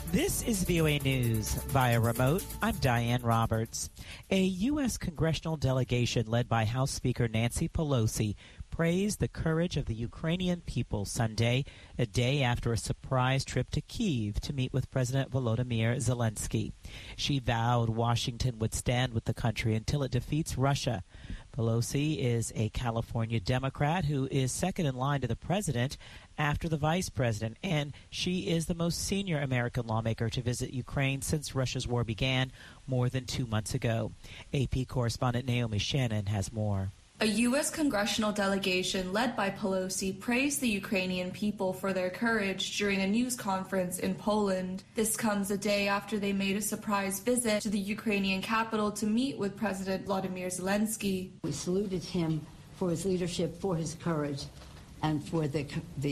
This is VOA News. Via remote, I'm Diane Roberts. A U.S. congressional delegation led by House Speaker Nancy Pelosi praised the courage of the Ukrainian people Sunday, a day after a surprise trip to Kyiv to meet with President Volodymyr Zelensky. She vowed Washington would stand with the country until it defeats Russia. Pelosi is a California Democrat who is second in line to the president after the vice president, and she is the most senior American lawmaker to visit Ukraine since Russia's war began more than 2 months ago. AP correspondent Naomi Shannon has more. A U.S. congressional delegation led by Pelosi praised the Ukrainian people for their courage during a news conference in Poland. This comes a day after they made a surprise visit to the Ukrainian capital to meet with President Volodymyr Zelensky. We saluted him for his leadership, for his courage, and for the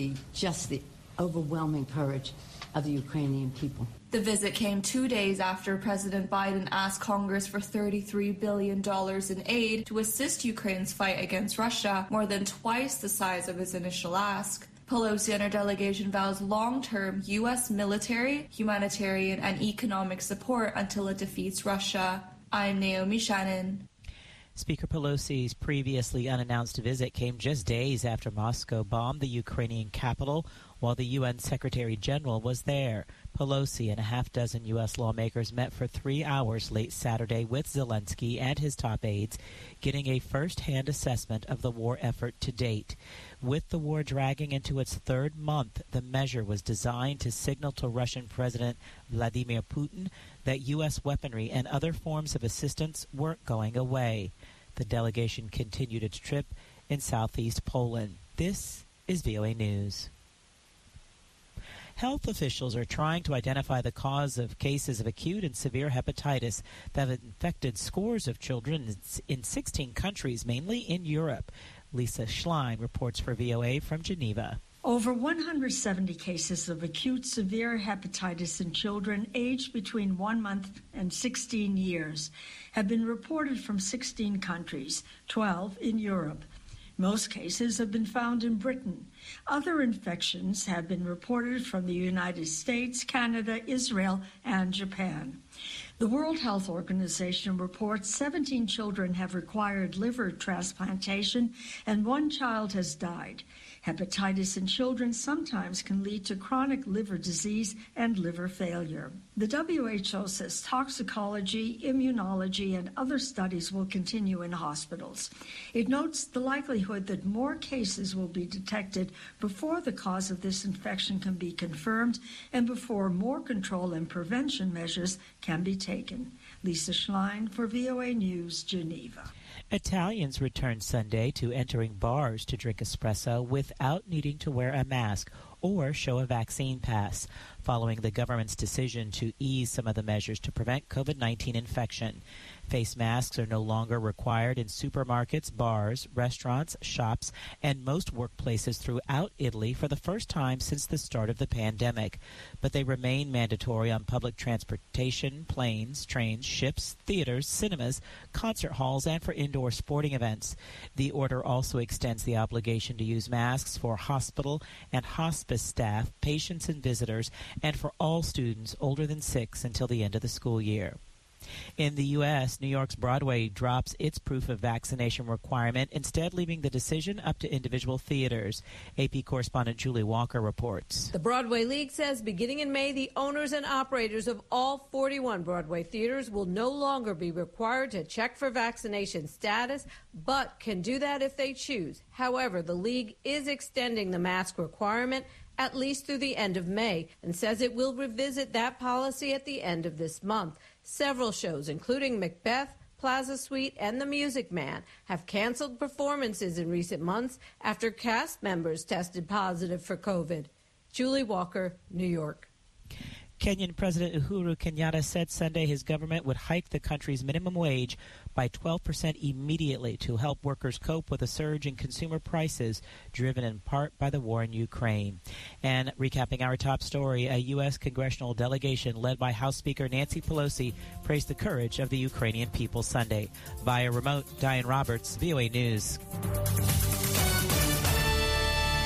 overwhelming courage of the Ukrainian people. The visit came 2 days after President Biden asked Congress for $33 billion in aid to assist Ukraine's fight against Russia, more than twice the size of his initial ask. Pelosi and her delegation vows long-term U.S. military, humanitarian, and economic support until it defeats Russia. I'm Naomi Shannon. Speaker Pelosi's previously unannounced visit came just days after Moscow bombed the Ukrainian capital while the UN Secretary General was there. Pelosi and a half-dozen U.S. lawmakers met for 3 hours late Saturday with Zelensky and his top aides, getting a first-hand assessment of the war effort to date. With the war dragging into its third month, the measure was designed to signal to Russian President Vladimir Putin that U.S. weaponry and other forms of assistance weren't going away. The delegation continued its trip in southeast Poland. This is VOA News. Health officials are trying to identify the cause of cases of acute and severe hepatitis that have infected scores of children in 16 countries, mainly in Europe. Lisa Schlein reports for VOA from Geneva. Over 170 cases of acute severe hepatitis in children aged between 1 month and 16 years have been reported from 16 countries, 12 in Europe. Most cases have been found in Britain. Other infections have been reported from the United States, Canada, Israel, and Japan. The World Health Organization reports 17 children have required liver transplantation and 1 child has died. Hepatitis in children sometimes can lead to chronic liver disease and liver failure. The WHO says toxicology, immunology, and other studies will continue in hospitals. It notes the likelihood that more cases will be detected before the cause of this infection can be confirmed and before more control and prevention measures can be taken. Lisa Schlein for VOA News, Geneva. Italians returned Sunday to entering bars to drink espresso without needing to wear a mask or show a vaccine pass, following the government's decision to ease some of the measures to prevent COVID-19 infection. Face masks are no longer required in supermarkets, bars, restaurants, shops, and most workplaces throughout Italy for the first time since the start of the pandemic. But they remain mandatory on public transportation, planes, trains, ships, theaters, cinemas, concert halls, and for indoor sporting events. The order also extends the obligation to use masks for hospital and hospice staff, patients and visitors, and for all students older than 6 until the end of the school year. In the U.S., New York's Broadway drops its proof of vaccination requirement, instead leaving the decision up to individual theaters. AP correspondent Julie Walker reports. The Broadway League says beginning in May, the owners and operators of all 41 Broadway theaters will no longer be required to check for vaccination status, but can do that if they choose. However, the league is extending the mask requirement at least through the end of May and says it will revisit that policy at the end of this month. Several shows, including Macbeth, Plaza Suite, and The Music Man, have canceled performances in recent months after cast members tested positive for COVID. Julie Walker, New York. Kenyan President Uhuru Kenyatta said Sunday his government would hike the country's minimum wage by 12% immediately to help workers cope with a surge in consumer prices driven in part by the war in Ukraine. And recapping our top story, a U.S. congressional delegation led by House Speaker Nancy Pelosi praised the courage of the Ukrainian people Sunday. Via remote, Diane Roberts, VOA News.